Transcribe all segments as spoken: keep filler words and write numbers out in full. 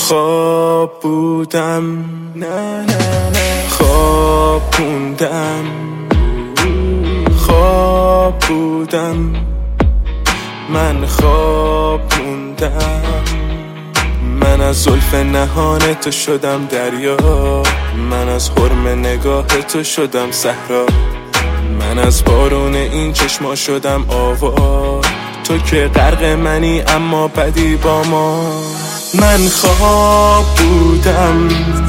خواب بودم، نه نه نه خواب موندم، خواب بودم، من خواب موندم. من از زلف نهان تو شدم دریا، من از حرم نگاه تو شدم صحرا، من از بارون این چشما شدم آوا. تو که غرق منی اما بدی با ما. من خواب بودم،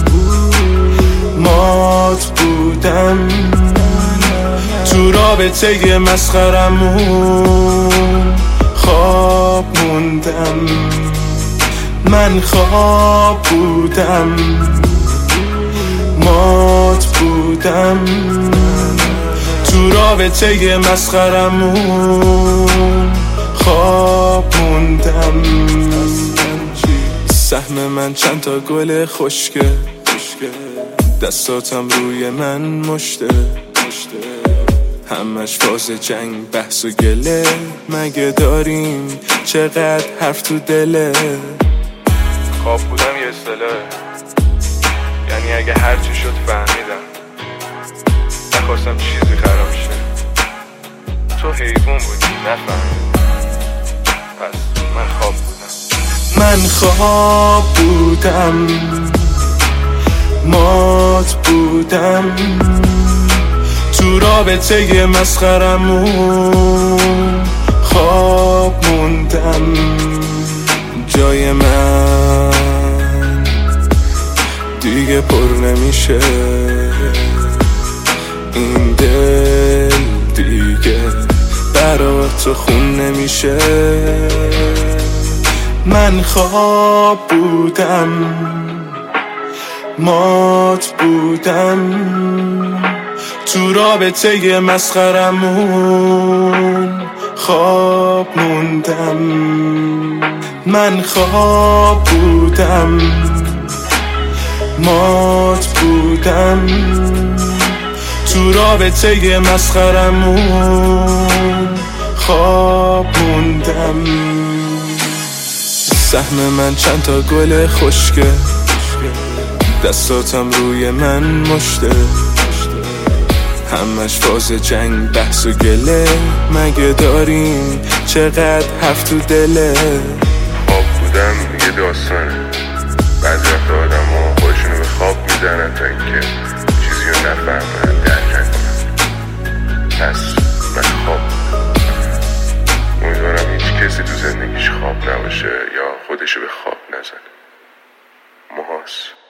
مات بودم، تو رابطه مسخرمون خواب موندم. من خواب بودم، مات بودم، تو رابطه مسخرمون خواب موندم. سهم من چند تا گل خشکه، دستاتم روی من مشته، همش فاز جنگ بحث و گله. مگه داریم چقدر حرف تو دله؟ خواب بودم یه اصطلاحه، یعنی اگه هرچی شد فهمیدم، نخواستم چیزی خراب شه. تو حیوان بودی نفهمیدم، پس من خواب بودم. من خواب بودم، مات بودم، تو رابطه مسخرمون خواب موندم. جای من دیگه پر نمیشه، این دل دیگه برا تو خون نمیشه. من خواب بودم، مات بودم، تو رابطه مسخرمون خواب موندم. من خواب بودم، مات بودم، تو رابطه مسخرمون خواب موندم. سهم من چند تا گل خشکه، دستاتم روی من مشته، همش فاز جنگ بحث و گله. مگه داریم چقدر حرف تو دله؟ خواب بودم یه داستانه، بعضی وقت آدم ها خودشونو به خواب میزنن تا اینکه چیزی رو نفهمن، درک نکنن. پس من خواب امیدوارم هیچ کسی تو زندگیش خواب نباشه یا خودشو به خواب نزنه. محاس